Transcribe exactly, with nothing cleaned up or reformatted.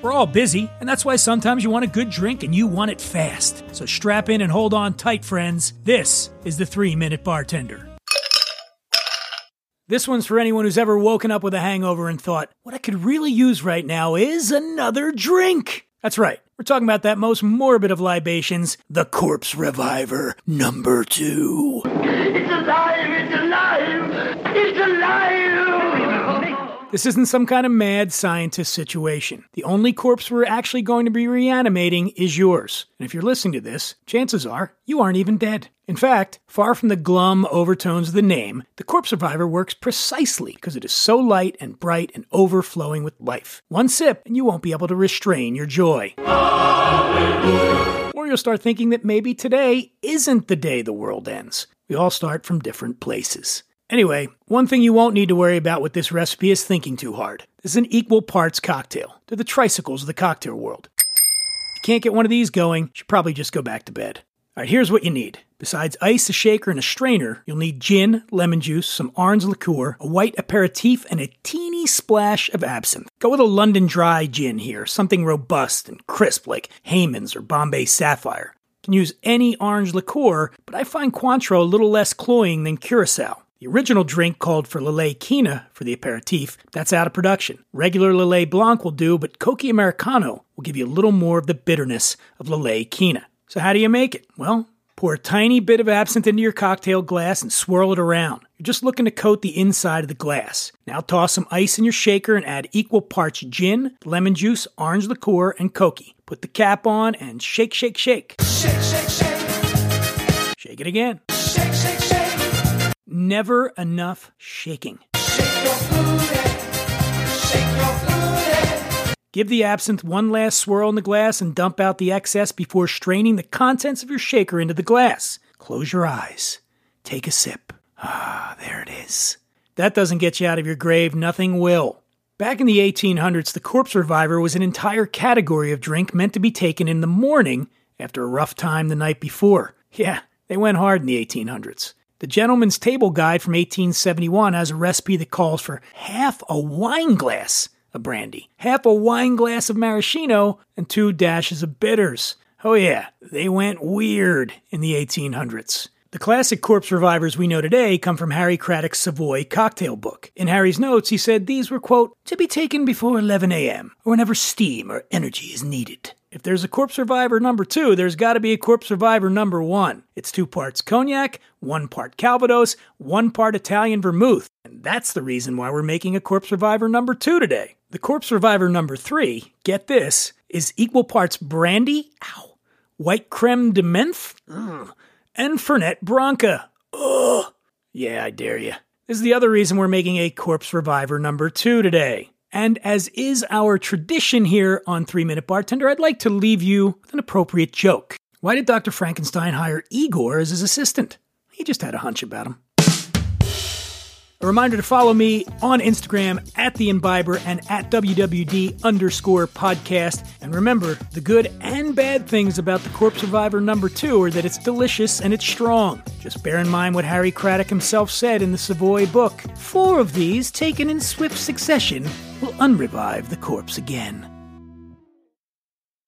We're all busy, and that's why sometimes you want a good drink and you want it fast. So strap in and hold on tight, friends. This is the Three Minute Bartender. This one's for anyone who's ever woken up with a hangover and thought, what I could really use right now is another drink. That's right. We're talking about that most morbid of libations, the Corpse Reviver number two. It's alive! It's alive! It's alive! This isn't some kind of mad scientist situation. The only corpse we're actually going to be reanimating is yours. And if you're listening to this, chances are you aren't even dead. In fact, far from the glum overtones of the name, the Corpse Reviver works precisely because it is so light and bright and overflowing with life. One sip and you won't be able to restrain your joy. Hallelujah. Or you'll start thinking that maybe today isn't the day the world ends. We all start from different places. Anyway, one thing you won't need to worry about with this recipe is thinking too hard. This is an equal parts cocktail. They're the tricycles of the cocktail world. If you can't get one of these going, you should probably just go back to bed. Alright, here's what you need. Besides ice, a shaker, and a strainer, you'll need gin, lemon juice, some orange liqueur, a white aperitif, and a teeny splash of absinthe. Go with a London Dry gin here, something robust and crisp like Hayman's or Bombay Sapphire. You can use any orange liqueur, but I find Cointreau a little less cloying than Curacao. The original drink called for Lillet Quina for the aperitif. That's out of production. Regular Lillet Blanc will do, but Coqui Americano will give you a little more of the bitterness of Lillet Quina. So how do you make it? Well, pour a tiny bit of absinthe into your cocktail glass and swirl it around. You're just looking to coat the inside of the glass. Now toss some ice in your shaker and add equal parts gin, lemon juice, orange liqueur, and Coqui. Put the cap on and shake, shake, shake. Shake, shake, shake. Shake it again. Shake, shake, shake. Never enough shaking. Shake your booty. Shake your booty. Give the absinthe one last swirl in the glass and dump out the excess before straining the contents of your shaker into the glass. Close your eyes. Take a sip. Ah, there it is. That doesn't get you out of your grave, nothing will. Back in the eighteen hundreds, the Corpse Reviver was an entire category of drink meant to be taken in the morning after a rough time the night before. Yeah, they went hard in the eighteen hundreds. The Gentleman's Table Guide from eighteen seventy-one has a recipe that calls for half a wine glass of brandy, half a wine glass of maraschino, and two dashes of bitters. Oh yeah, they went weird in the eighteen hundreds. The classic corpse revivers we know today come from Harry Craddock's Savoy cocktail book. In Harry's notes, he said these were, quote, to be taken before eleven a.m. or whenever steam or energy is needed. If there's a Corpse Reviver number two, there's got to be a Corpse Reviver number one. It's two parts cognac, one part Calvados, one part Italian vermouth. And that's the reason why we're making a Corpse Reviver number two today. The Corpse Reviver number three, get this, is equal parts brandy, ow, white creme de menthe, ugh, and Fernet Branca. Ugh. Yeah, I dare you. This is the other reason we're making a Corpse Reviver number two today. And as is our tradition here on Three Minute Bartender, I'd like to leave you with an appropriate joke. Why did Doctor Frankenstein hire Igor as his assistant? He just had a hunch about him. A reminder to follow me on Instagram at The Imbiber and at W W D underscore podcast. And remember, the good and bad things about the Corpse Reviver number two are that it's delicious and it's strong. Just bear in mind what Harry Craddock himself said in the Savoy book. Four of these, taken in swift succession, will unrevive the corpse again.